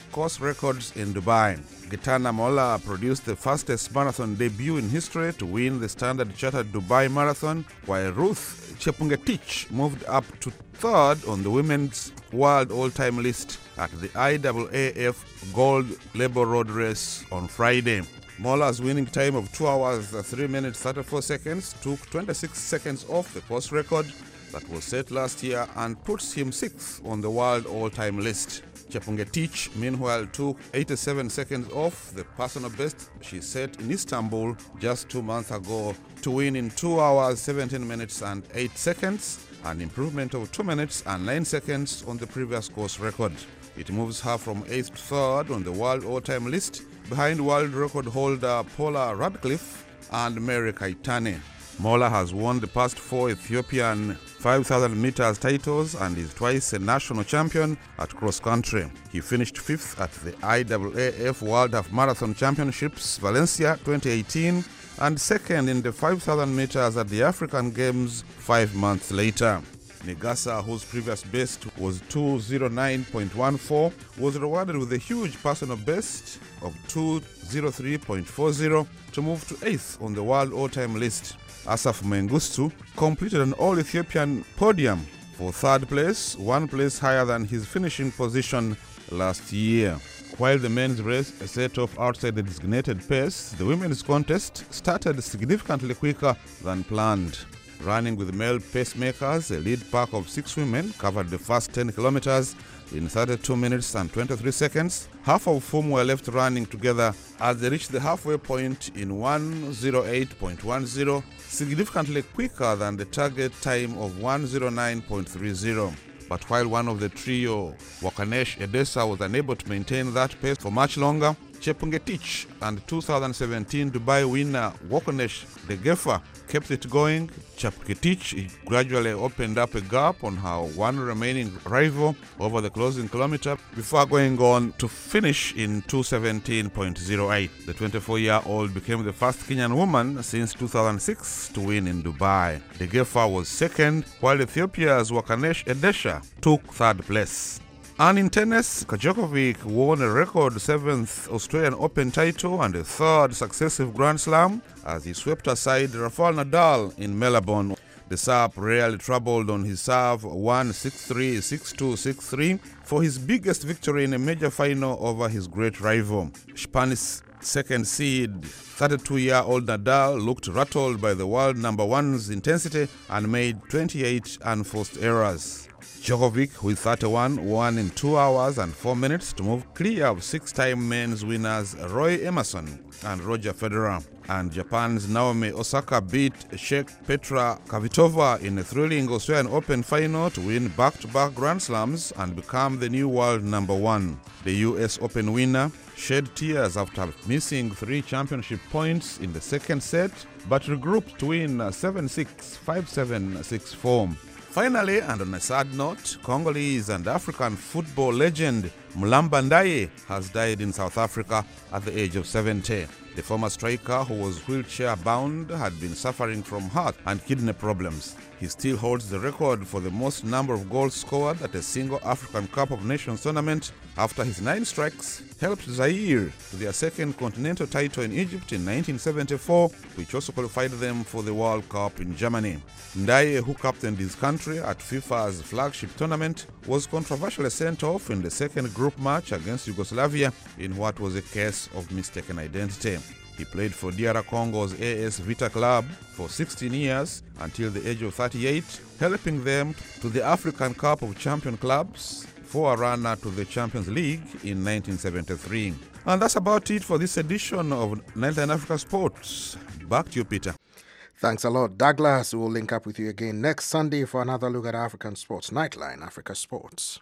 course records in Dubai. Gitana Molla produced the fastest marathon debut in history to win the Standard Chartered Dubai Marathon, while Ruth Chepungetich moved up to third on the women's world all-time list at the I A A F Gold Labor Road Race on Friday. Molla's winning time of two hours, three minutes, thirty-four seconds took twenty-six seconds off the course record that was set last year and puts him sixth on the world all-time list. Chepungetich, meanwhile, took eighty-seven seconds off the personal best she set in Istanbul just two months ago to win in two hours, seventeen minutes and eight seconds, an improvement of two minutes and nine seconds on the previous course record. It moves her from eighth to third on the world all-time list, behind world record holder Paula Radcliffe and Mary Kaitane. Molla has won the past four Ethiopian five thousand meters titles and is twice a national champion at cross country. He finished fifth at the I A A F World Half Marathon Championships Valencia twenty eighteen and second in the five thousand meters at the African Games five months later. Negasa, whose previous best was two oh nine point one four, was rewarded with a huge personal best of two oh three point four oh to move to eighth on the world all-time list. Asaf Mengustu completed an all-Ethiopian podium for third place, one place higher than his finishing position last year. While the men's race set off outside the designated pace, the women's contest started significantly quicker than planned. Running with male pacemakers, a lead pack of six women covered the first ten kilometers in thirty-two minutes and twenty-three seconds, half of whom were left running together as they reached the halfway point in one oh eight point one oh, significantly quicker than the target time of one oh nine point three oh. But while one of the trio, Wakanesh Edessa, was unable to maintain that pace for much longer, Chepungetich and two thousand seventeen Dubai winner Wakanesh Degefa kept it going. Chepungetich gradually opened up a gap on her one remaining rival over the closing kilometer before going on to finish in two seventeen point oh eight. The twenty-four-year-old became the first Kenyan woman since two thousand six to win in Dubai. Degefa was second, while Ethiopia's Wakanesh Edesha took third place. And in tennis, Djokovic won a record seventh Australian Open title and a third successive Grand Slam as he swept aside Rafael Nadal in Melbourne. The Serb rarely troubled on his serve, won six three, six two, six three for his biggest victory in a major final over his great rival. Spanish second seed, thirty-two-year-old Nadal looked rattled by the world number one's intensity and made twenty-eight unforced errors. Djokovic, who is thirty-one, won in two hours and four minutes to move clear of six-time men's winners Roy Emerson and Roger Federer. And Japan's Naomi Osaka beat Czech Petra Kvitova in a thrilling Australian Open final to win back-to-back Grand Slams and become the new world number one. The U S Open winner shed tears after missing three championship points in the second set, but regrouped to win seven six, five seven, six four. Finally, and on a sad note, Congolese and African football legend Mulamba Ndaye has died in South Africa at the age of seventy. The former striker, who was wheelchair-bound, had been suffering from heart and kidney problems. He still holds the record for the most number of goals scored at a single African Cup of Nations tournament after his nine strikes helped Zaire to their second continental title in Egypt in nineteen seventy-four, which also qualified them for the World Cup in Germany. Ndaye, who captained his country at FIFA's flagship tournament, was controversially sent off in the second group match against Yugoslavia in what was a case of mistaken identity. He played for D R Congo's A S Vita club for sixteen years until the age of thirty-eight, helping them to the African Cup of Champion Clubs, forerunner to the Champions League in nineteen seventy-three. And that's about it for this edition of Nightline Africa Sports. Back to you, Peter. Thanks a lot, Douglas. We'll link up with you again next Sunday for another look at African sports. Nightline Africa Sports.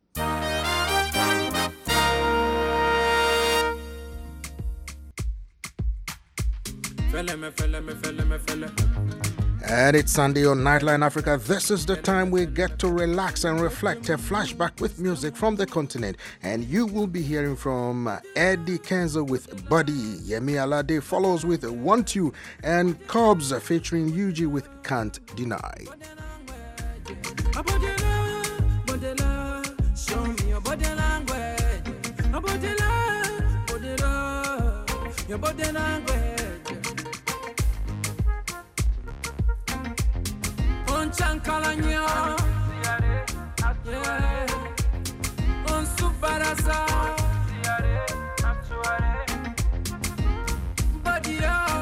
And it's Sunday on Nightline Africa. This is the time we get to relax and reflect, a flashback with music from the continent. And you will be hearing from Eddie Kenzo with Buddy. Yemi Alade follows with Want You, and Cobbs featuring Yuji with Can't Deny. Show me your body language. your body language. On Chankalanya, yeah. On Subarasa, body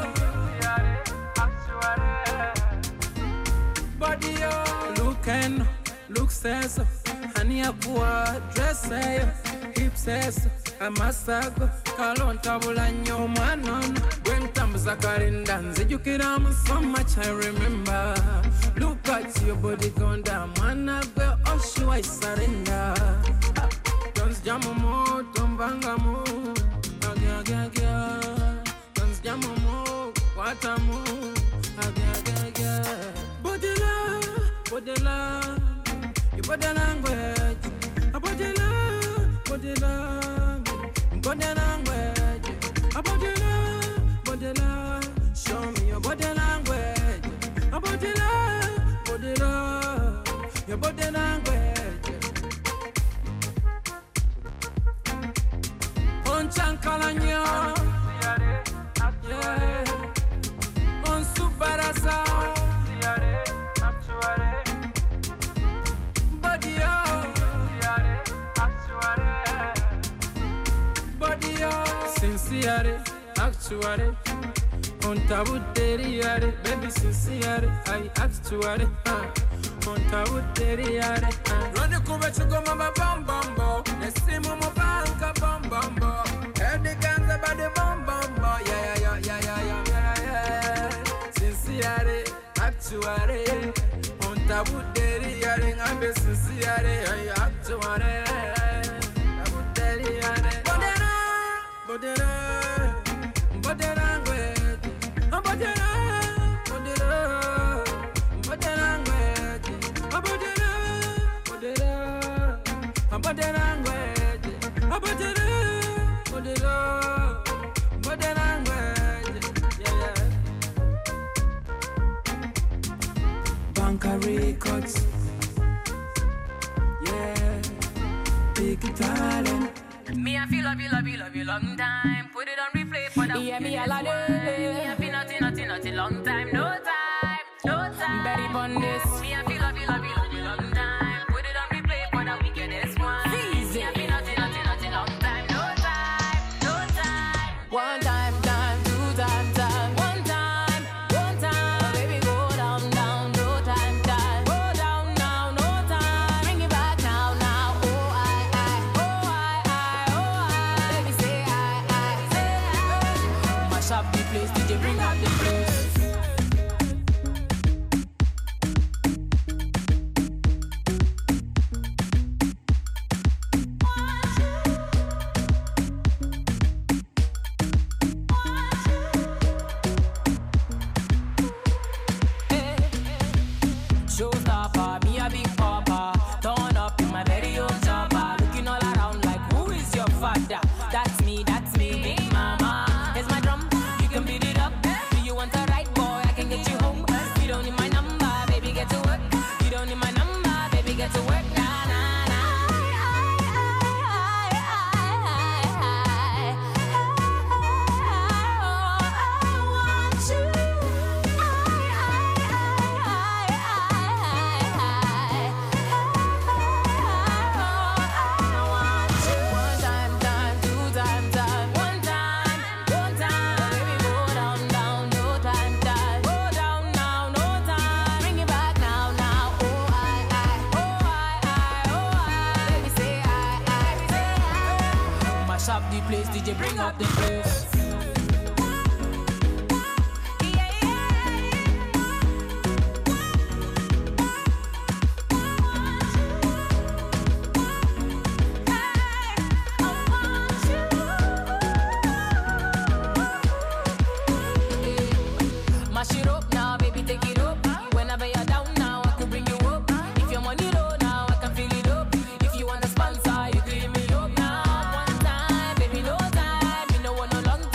body look and look says, honey aqua dress hip says. Amasago kalon tabula nyoma non when tamza karinda nzijukira so much I remember. Look at your body gone down mana go oshu I surrender. Don't jamo mo tombanga mo agya agya agya. Don't jamo mo wata mo agya agya agya. Body la body la your body language. Body la body la. Body language, a body language, body language. Show me your body language, a body language, body language, your body language. On Chankalanya, yeah. On Subarasa, body sincere, actually, on tabu deriare, baby sincere, I actually, on tabu deriare. Run the cover to go mama bam bam bo, let's see mama banka bam bam bo. Heard the guns about the bam bam bo, yeah yeah yeah yeah yeah yeah yeah. Sincere, actually, on tabu deriare, I'm be sincere, I actually. Bodera, bodera, language. Bodera, bodera, bodera, language. Bodera, bodera, bodera, language. Bodera, bodera, bodera, language. Yeah, yeah. Banker Records. Yeah, big talent. Me I feel love you, love you, love you long time. Put it on replay for the yeah, me a lot. Me I feel nothing, nothing, nothing long time. No time, no time. Betty Bundes. Me I feel love you, love you, love you long time. Put it on replay for the wickedest one. Me I feel nothing, nothing, nothing long time. No time, no time. One time, time, two time, time. One time, one time. Baby, go down, down. No time, time. Go down, now, no time. Bring it back now, now. Oh, I, I, oh, I, I, oh, I. Baby, say I, I, say I. Mash up the place, D J, bring out the place. Showstopper, me a big papa. Turn up in my very own chopper. Looking all around like, who is your father? That's me, that's me, big mama. Here's my drum, you can beat it up. Do you want a ride, boy? I can get you home. You don't need my number, baby, get to work. You don't need my number, baby, get to work. Nah, nah, nah. One time, time, two time, time. One time, one time. Baby, go down, down, no time, time. Go down now, no time. Bring it back now, now. Oh, I, I, oh, I, I, oh, I. Baby, say I, I, say I. Mash up the place, D J, bring up the place. Mash it up now, baby, take it up. Whenever you're down now, I could bring you up. If your money low now, I can fill it up. If you want a sponsor, you can hit me up now. One time, baby, no time. You know what, no long time.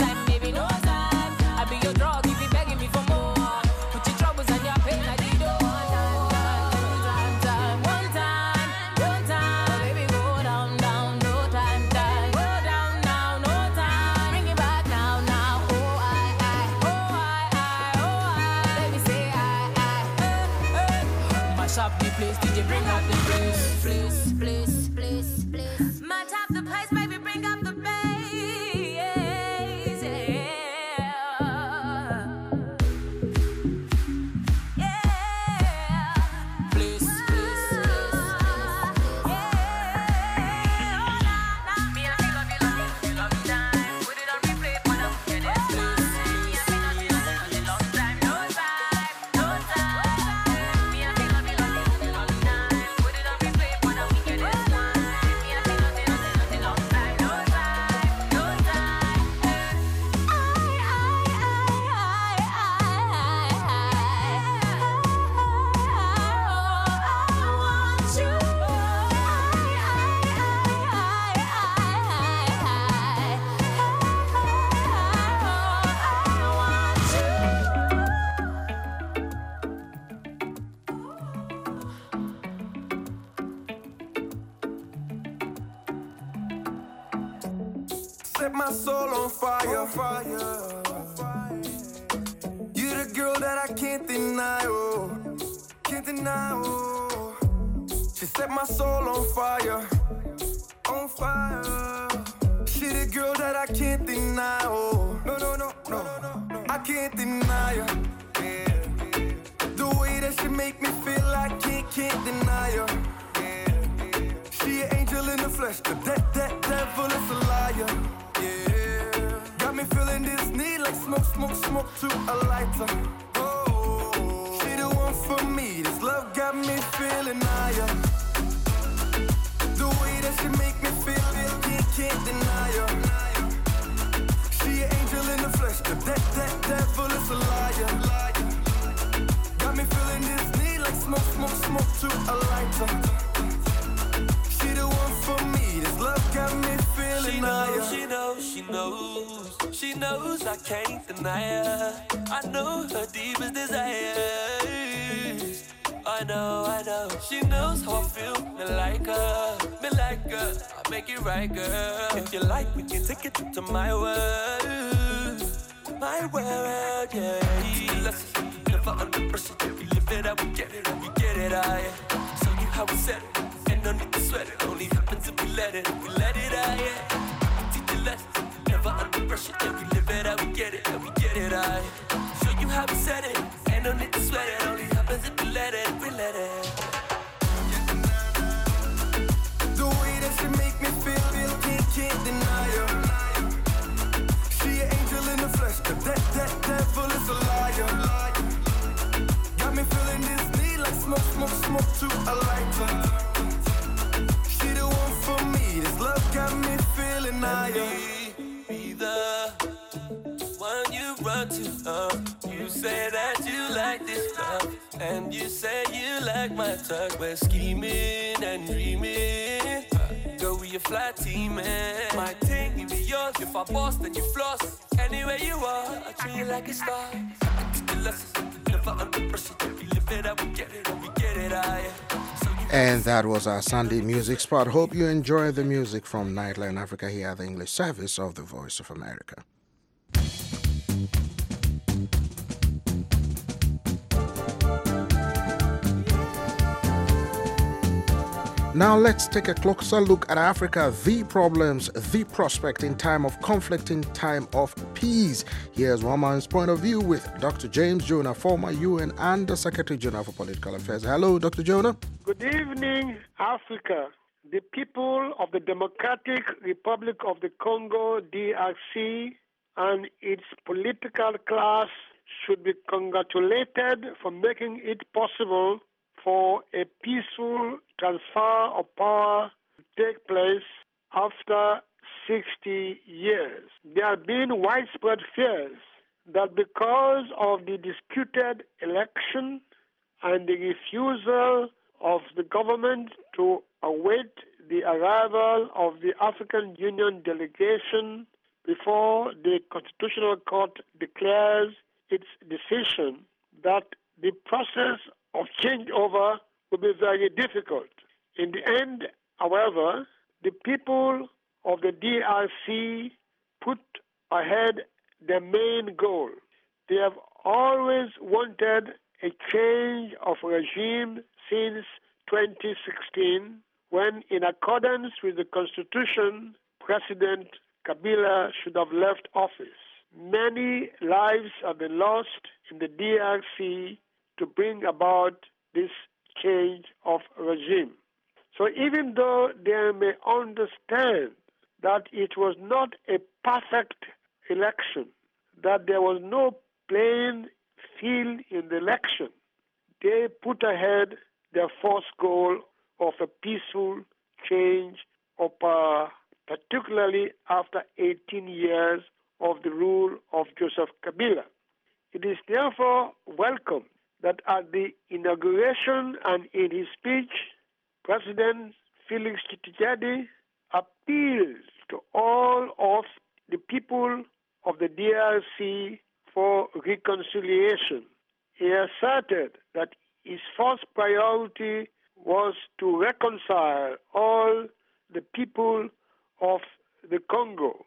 set my soul on fire. On fire. You the girl that I can't deny, oh, can't deny, oh. She set my soul on fire, on fire. She the girl that I can't deny, oh, no, no, no, no, I can't deny her. Yeah. The way that she make me feel, I can't, can't deny her. Yeah. She an angel in the flesh, but that, that devil is a liar. Yeah. Got me feeling this need like smoke, smoke, smoke to a lighter. Oh, she the one for me. This love got me feeling higher. The way that she make me feel, can't, can't deny her. She an angel in the flesh, but that, that devil is a liar. Got me feeling this need like smoke, smoke, smoke to a lighter. She the one for me. This love got me feeling she higher. knows, she knows, she knows, she knows I can't deny her. I know her deepest desires. I know, I know, she knows how I feel. Me like her, me like her. I make it right, girl. If you like, we can take it to my world, my world, yeah. Let's never under pressure. We live it up, we get it up, we get it out. Yeah. Show you how we set it, and no need to sweat it. Only happens if we let it, if we let it out, yeah. Teach you lessons, never under pressure. Yeah, we live it up, we get it up, we get it out. Yeah. Show you how we set it, and no need to sweat it. Only happens if we let it, if we let it. The way that she make me feel, feel can't, can't deny her. She an angel in the flesh, but that, that devil is a liar. Got me feeling this need like smoke, smoke, smoke to a lighter. She the one for me. This love got me feeling higher. Be the one you run to. Uh, you say that you like this love, and you say you like my touch. We're scheming and dreaming. Uh, girl, we a fly team, man. My thing, you be yours. If I boss, then you floss. Anywhere you are, I treat you like a star. I teach you lessons, never under pressure. We live it up, we get it up, we get it out. Yeah. So And that was our Sunday music spot. Hope you enjoy the music from Nightline Africa here at the English service of the Voice of America. Now let's take a closer look at Africa, the problems, the prospect in time of conflict, in time of peace. Here's one man's point of view with Doctor James Jonah, former U N Under Secretary General for Political Affairs. Hello, Doctor Jonah. Good evening, Africa. The people of the Democratic Republic of the Congo, D R C, and its political class should be congratulated for making it possible for a peaceful transfer of power to take place after sixty years. There have been widespread fears that because of the disputed election and the refusal of the government to await the arrival of the African Union delegation before the Constitutional Court declares its decision, that the process of changeover will be very difficult. In the end, however, the people of the D R C put ahead their main goal. They have always wanted a change of regime since twenty sixteen, when, in accordance with the Constitution, President Kabila should have left office. Many lives have been lost in the D R C to bring about this change of regime. So even though they may understand that it was not a perfect election, that there was no playing field in the election, they put ahead their first goal of a peaceful change of power, particularly after eighteen years of the rule of Joseph Kabila. It is therefore welcome that at the inauguration and in his speech, President Felix Tshisekedi appealed to all of the people of the D R C for reconciliation. He asserted that his first priority was to reconcile all the people of the Congo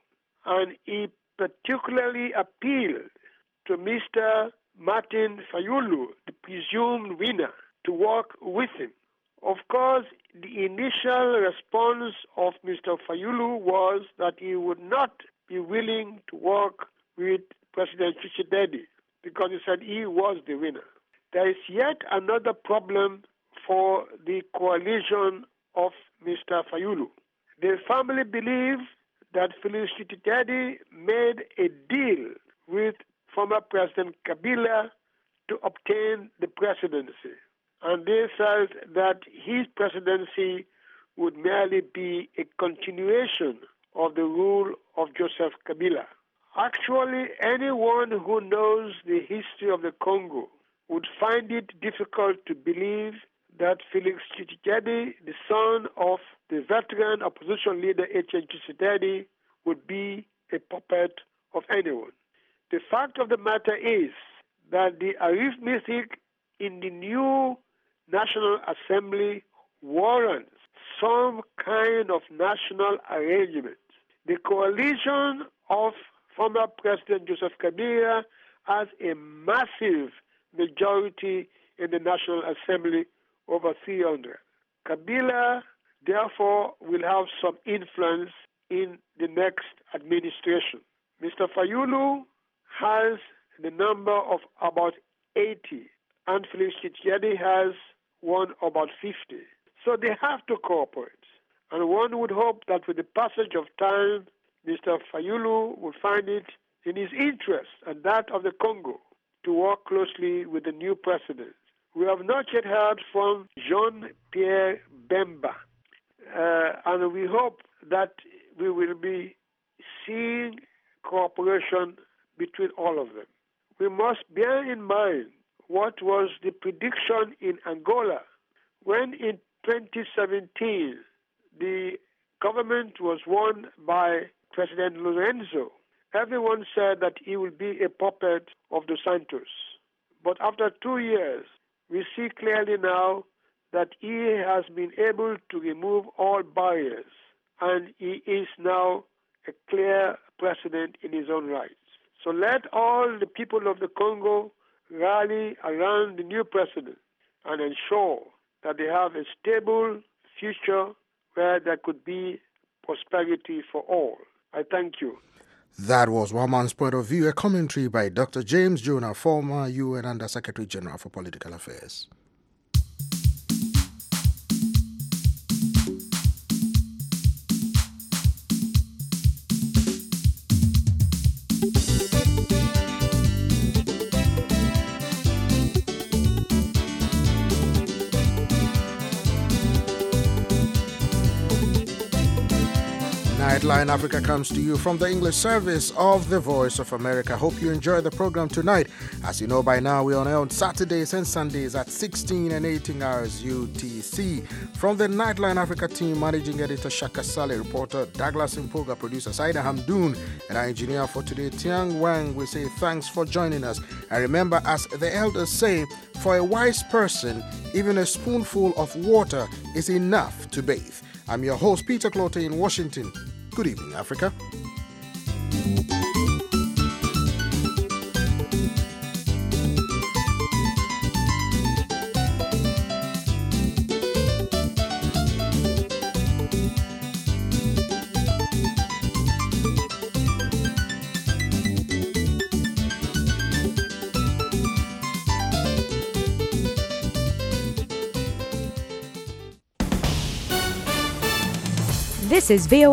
and he particularly appealed to Mister Martin Fayulu, the presumed winner, to work with him. Of course, the initial response of Mister Fayulu was that he would not be willing to work with President Tshisekedi because he said he was the winner. There is yet another problem for the coalition of Mister Fayulu. The family believe that Felix Tshisekedi made a deal with former President Kabila to obtain the presidency. And they felt that his presidency would merely be a continuation of the rule of Joseph Kabila. Actually, anyone who knows the history of the Congo would find it difficult to believe that Felix Tshisekedi, the son of the veteran opposition leader Etienne Tshisekedi, would be a puppet of anyone. The fact of the matter is that the arithmetic in the new National Assembly warrants some kind of national arrangement. The coalition of former President Joseph Kabila has a massive majority in the National Assembly, over three hundred. Kabila, therefore, will have some influence in the next administration. Mister Fayulu has the number of about eighty, and Felix Tshisekedi has one about fifty. So they have to cooperate. And one would hope that with the passage of time, Mister Fayulu would find it in his interest and that of the Congo to work closely with the new president. We have not yet heard from Jean-Pierre Bemba, uh, and we hope that we will be seeing cooperation between all of them. We must bear in mind what was the prediction in Angola when in twenty seventeen the government was won by President Lorenzo. Everyone said that he will be a puppet of Dos Santos. But after two years, we see clearly now that he has been able to remove all barriers, and he is now a clear president in his own right. So let all the people of the Congo rally around the new president and ensure that they have a stable future where there could be prosperity for all. I thank you. That was one man's point of view, a commentary by Doctor James Jonah, former U N Under Secretary General for Political Affairs. Nightline Africa comes to you from the English service of the Voice of America. Hope you enjoy the program tonight. As you know by now, we're on air on Saturdays and Sundays at sixteen and eighteen hours U T C. From the Nightline Africa team, Managing Editor Shaka Saleh, reporter Douglas Impoga, producer Saida Hamdoun, and our engineer for today, Tiang Wang, we say thanks for joining us. And remember, as the elders say, for a wise person, even a spoonful of water is enough to bathe. I'm your host, Peter Clote in Washington. Good evening, Africa. This is V O A.